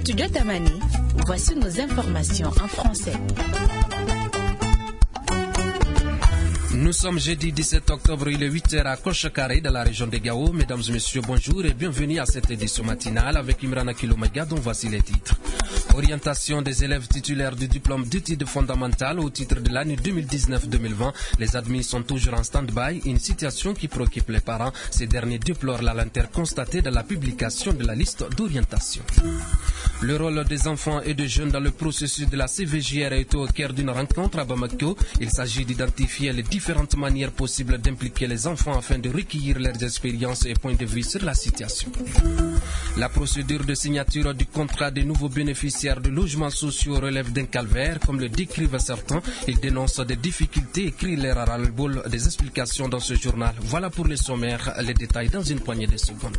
Studio Tamani, voici nos informations en français. Nous sommes jeudi 17 octobre, il est 8h à Koshakare dans la région de Gao. Mesdames et messieurs, bonjour et bienvenue à cette édition matinale avec Imrana Kilomega dont voici les titres. Orientation des élèves titulaires du diplôme d'études fondamentales au titre de l'année 2019-2020. Les admis sont toujours en stand-by, une situation qui préoccupe les parents. Ces derniers déplorent la lenteur constatée dans la publication de la liste d'orientation. Le rôle des enfants et des jeunes dans le processus de la CVJR a été au cœur d'une rencontre à Bamako. Il s'agit d'identifier les différentes manières possibles d'impliquer les enfants afin de recueillir leurs expériences et points de vue sur la situation. La procédure de signature du contrat des nouveaux bénéficiaires de logements sociaux relève d'un calvaire, comme le décrivent certains. Ils dénoncent des difficultés et crient leur ras-le-bol. Des explications dans ce journal. Voilà pour les sommaires, les détails dans une poignée de secondes.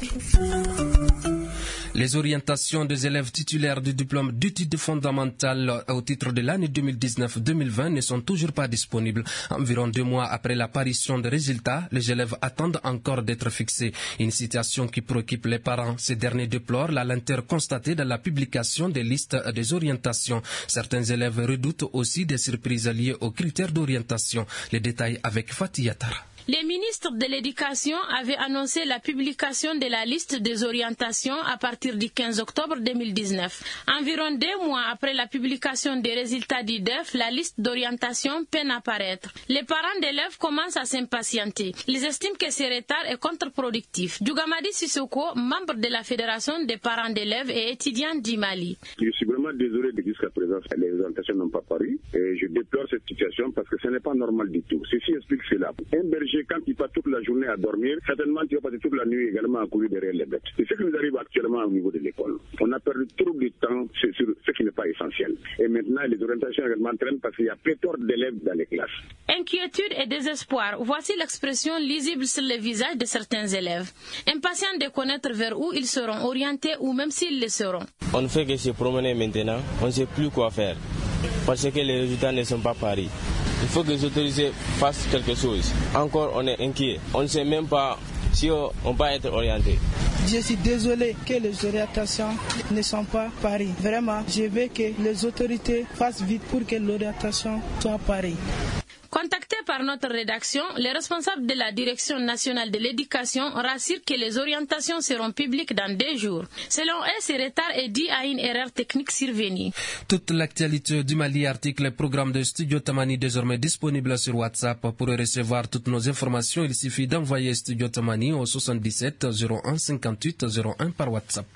Les orientations des élèves titulaires du diplôme d'études fondamentales au titre de l'année 2019-2020 ne sont toujours pas disponibles. Environ 2 mois après l'apparition des résultats, les élèves attendent encore d'être fixés. Une situation qui préoccupe les parents. Ces derniers déplorent la lenteur constatée dans la publication des listes des orientations. Certains élèves redoutent aussi des surprises liées aux critères d'orientation. Les détails avec Fatih Yatara. Les ministres de l'Éducation avaient annoncé la publication de la liste des orientations à partir du 15 octobre 2019. Environ 2 mois après la publication des résultats du DEF, la liste d'orientation peine à apparaître. Les parents d'élèves commencent à s'impatienter. Ils estiment que ce retard est contre-productif. Djougamadi Sissoko, membre de la Fédération des parents d'élèves et étudiants du Mali. Je suis vraiment désolé de jusqu'à présent les orientations n'ont pas paru. Et je déplore cette situation parce que ce n'est pas normal du tout. Ceci explique cela. Un berger, quand il passe toute la journée à dormir, certainement il va passer toute la nuit également à courir derrière les bêtes. C'est ce qui nous arrive actuellement au niveau de l'école. On a perdu trop de temps sur ce qui n'est pas essentiel. Et maintenant, les orientations également traînent parce qu'il y a pléthore d'élèves dans les classes. Inquiétude et désespoir, voici l'expression lisible sur les visages de certains élèves. Impatients de connaître vers où ils seront orientés ou même s'ils le seront. On ne fait que se promener maintenant, on ne sait plus quoi faire parce que les résultats ne sont pas pareils. Il faut que les autorités fassent quelque chose. Encore, on est inquiet. On ne sait même pas si on va être orienté. Je suis désolé que les orientations ne sont pas pareilles. Vraiment, je veux que les autorités fassent vite pour que l'orientation soit pareille. Contactés par notre rédaction, les responsables de la Direction nationale de l'éducation rassurent que les orientations seront publiques dans 2 jours. Selon eux, ce retard est dû à une erreur technique survenue. Toute l'actualité du Mali, article et programme de Studio Tamani désormais disponible sur WhatsApp. Pour recevoir toutes nos informations, il suffit d'envoyer Studio Tamani au 77 01 58 01 par WhatsApp.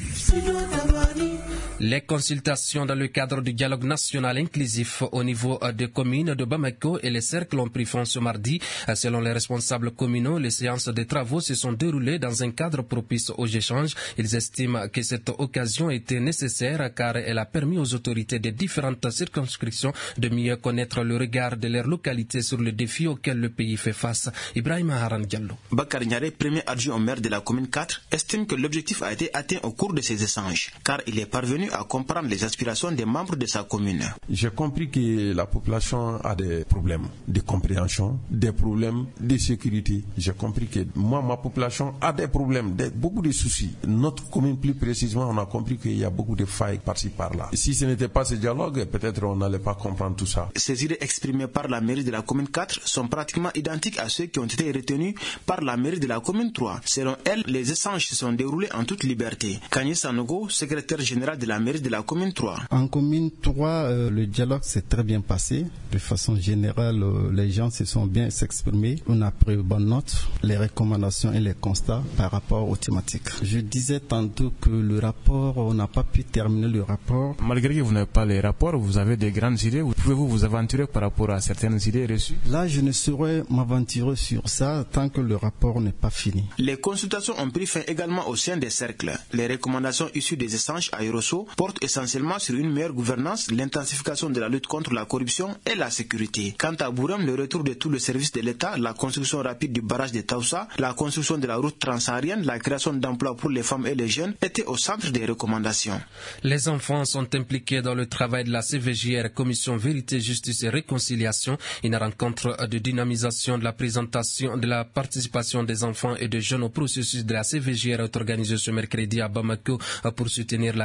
Les consultations dans le cadre du dialogue national inclusif au niveau des communes de Bamako et les cercles ont pris fin ce mardi. Selon les responsables communaux, les séances de travaux se sont déroulées dans un cadre propice aux échanges. Ils estiment que cette occasion était nécessaire car elle a permis aux autorités des différentes circonscriptions de mieux connaître le regard de leur localité sur les défis auxquels le pays fait face. Ibrahim Haran Diallo. Bakar Niare, premier adjoint au maire de la commune 4, estime que l'objectif a été atteint au cours de ces échanges car il est parvenu à comprendre les aspirations des membres de sa commune. J'ai compris que la population a des problèmes de compréhension, des problèmes de sécurité. J'ai compris que ma population a des problèmes, beaucoup de soucis. Notre commune, plus précisément, on a compris qu'il y a beaucoup de failles par-ci, par-là. Si ce n'était pas ce dialogue, peut-être on n'allait pas comprendre tout ça. Ces idées exprimées par la mairie de la commune 4 sont pratiquement identiques à ceux qui ont été retenus par la mairie de la commune 3. Selon elle, les échanges se sont déroulés en toute liberté. Kanye Sanogo, secrétaire général de la mairie de la commune 3. En commune 3, le dialogue s'est très bien passé. De façon générale, les gens se sont bien exprimés. On a pris bonne note, les recommandations et les constats par rapport aux thématiques. Je disais tantôt que le rapport, on n'a pas pu terminer le rapport. Malgré que vous n'avez pas les rapports, vous avez des grandes idées. Pouvez-vous vous aventurer par rapport à certaines idées reçues? Là, je ne saurais m'aventurer sur ça tant que le rapport n'est pas fini. Les consultations ont pris fin également au sein des cercles. Les recommandations issues des échanges à Eroso portent essentiellement sur une meilleure gouvernance, l'intensification de la lutte contre la corruption et la sécurité. Quant à Bourem, le retour de tout le service de l'État, la construction rapide du barrage de Taoussa, la construction de la route transsaharienne, la création d'emplois pour les femmes et les jeunes étaient au centre des recommandations. Les enfants sont impliqués dans le travail de la CVJR, Commission Vérité, Justice et Réconciliation. Une rencontre de dynamisation de la présentation de la participation des enfants et des jeunes au processus de la CVJR est organisée ce mercredi à Bamako pour soutenir la réconciliation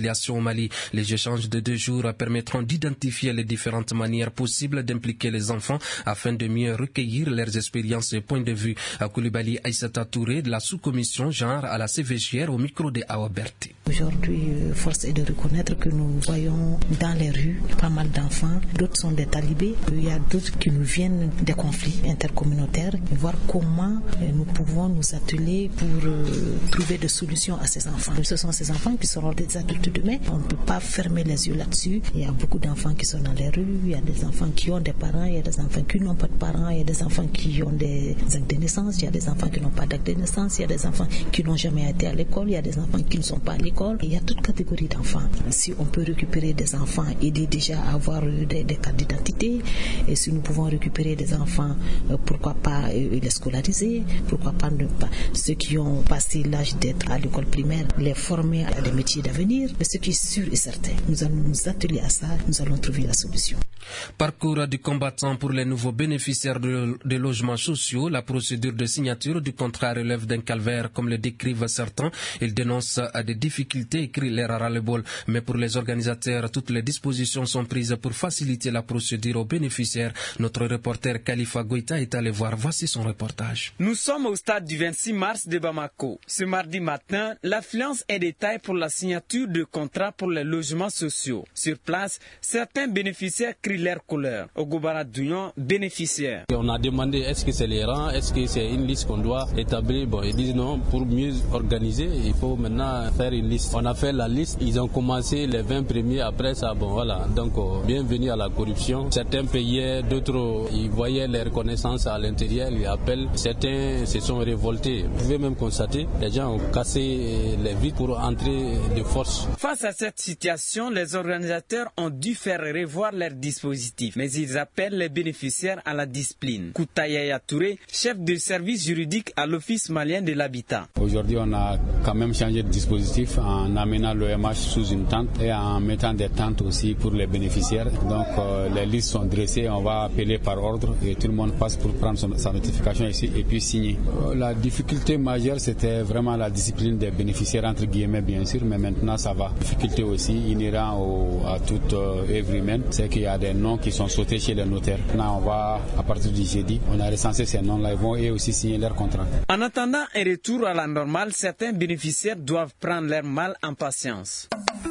réconciliation au Mali. Les échanges de 2 jours permettront d'identifier les différentes manières possibles d'impliquer les enfants afin de mieux recueillir leurs expériences et points de vue. À Koulibaly Aïssata Touré de la sous-commission genre à la CVGR au micro de Awa Berté. Aujourd'hui, force est de reconnaître que nous voyons dans les rues pas mal d'enfants. D'autres sont des talibés. Il y a d'autres qui nous viennent des conflits intercommunautaires. Voir comment nous pouvons nous atteler pour trouver des solutions à ces enfants. Ce sont ces enfants qui seront des adultes demain. On ne peut pas fermer les yeux là-dessus. Il y a beaucoup d'enfants qui sont dans les rues. Il y a des enfants qui ont des parents. Il y a des enfants qui n'ont pas de parents. Il y a des enfants qui ont des actes de naissance. Il y a des enfants qui n'ont pas d'actes de naissance. Il y a des enfants qui n'ont jamais été à l'école. Il y a des enfants qui ne sont pas à l'école. Il y a toute catégorie d'enfants. Si on peut récupérer des enfants, aider déjà à avoir des cartes d'identité, et si nous pouvons récupérer des enfants, pourquoi pas les scolariser, pourquoi pas ne pas ceux qui ont passé l'âge d'être à l'école primaire, les former à des métiers d'avenir. Mais ce qui est sûr et certain, nous allons nous atteler à ça, nous allons trouver la solution. Parcours du combattant pour les nouveaux bénéficiaires de logements sociaux. La procédure de signature du contrat relève d'un calvaire, comme le décrivent certains. Ils dénoncent des difficultés, écrit les ras-le-bol. Mais pour les organisateurs, toutes les dispositions sont prises pour faciliter la procédure aux bénéficiaires. Notre reporter Khalifa Goïta est allé voir. Voici son reportage. Nous sommes au stade du 26 mars de Bamako. Ce mardi matin, l'affluence est de taille pour la signature de contrat pour les logements sociaux. Sur place, certains bénéficiaires crient leur couleur. Ogobara Douyon, bénéficiaire. On a demandé est-ce que c'est les rangs, est-ce que c'est une liste qu'on doit établir. Bon, ils disent non, pour mieux organiser, il faut maintenant faire une liste. On a fait la liste, ils ont commencé les 20 premiers, après ça, bon voilà. Donc, bienvenue à la corruption. Certains payaient, d'autres, ils voyaient les reconnaissances à l'intérieur, ils appellent. Certains se sont révoltés. Vous pouvez même constater, les gens ont cassé les vitres pour entrer de force. Face à cette situation, les organisateurs ont dû faire revoir leurs dispositifs. Mais ils appellent les bénéficiaires à la discipline. Koutayaya Touré, chef de service juridique à l'Office malien de l'habitat. Aujourd'hui, on a quand même changé de dispositif en amenant l'OMH sous une tente et en mettant des tentes aussi pour les bénéficiaires. Donc, les listes sont dressées, on va appeler par ordre et tout le monde passe pour prendre sa notification ici et puis signer. La difficulté majeure, c'était vraiment la discipline des bénéficiaires, entre guillemets, bien sûr, mais maintenant ça va. La difficulté aussi, inhérent à toute œuvre humaine, c'est qu'il y a des noms qui sont sautés chez les notaires. Là, on va, à partir du jeudi, on a recensé ces noms-là, ils vont eux aussi signer leur contrat. En attendant un retour à la normale, certains bénéficiaires doivent prendre leur mal en patience.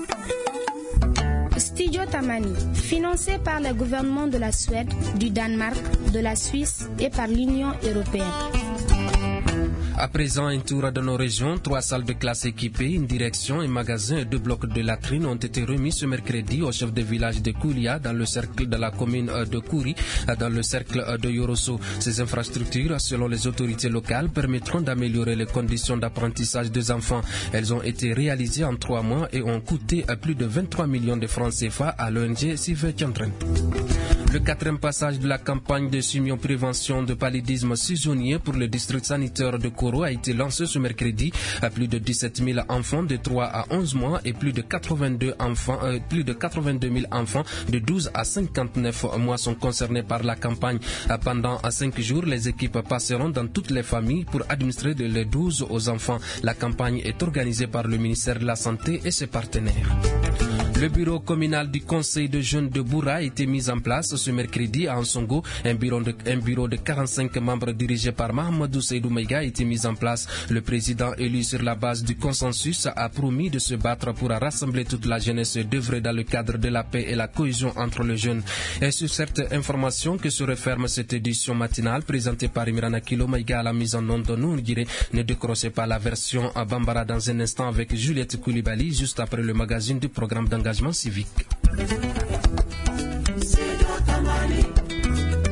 Studio Tamani, financé par le gouvernement de la Suède, du Danemark, de la Suisse et par l'Union européenne. À présent, un tour dans nos régions. 3 salles de classe équipées, une direction, un magasin et 2 blocs de latrines ont été remis ce mercredi au chef de village de Koulia dans le cercle de la commune de Kouri, dans le cercle de Yorosso. Ces infrastructures, selon les autorités locales, permettront d'améliorer les conditions d'apprentissage des enfants. Elles ont été réalisées en 3 mois et ont coûté plus de 23 millions de francs CFA à l'ONG Sive Tiandren. Le 4e passage de la campagne de prévention de paludisme saisonnier pour le district sanitaire de Koro a été lancé ce mercredi. Plus de 17 000 enfants de 3 à 11 mois et plus de 82 000 enfants de 12 à 59 mois sont concernés par la campagne. Pendant 5 jours, les équipes passeront dans toutes les familles pour administrer de lait 12 aux enfants. La campagne est organisée par le ministère de la Santé et ses partenaires. Le bureau communal du conseil de jeunes de Boura a été mis en place ce mercredi à Ansongo. Un bureau de 45 membres dirigé par Mahamadou Seydou Meiga a été mis en place. Le président élu sur la base du consensus a promis de se battre pour rassembler toute la jeunesse et d'œuvrer dans le cadre de la paix et la cohésion entre les jeunes. Et sur cette information que se referme cette édition matinale présentée par Imrana Kilo Meiga à la mise en onde, nous direz, ne décrochez pas la version à Bambara dans un instant avec Juliette Koulibaly juste après le magazine du programme d'engagement civique.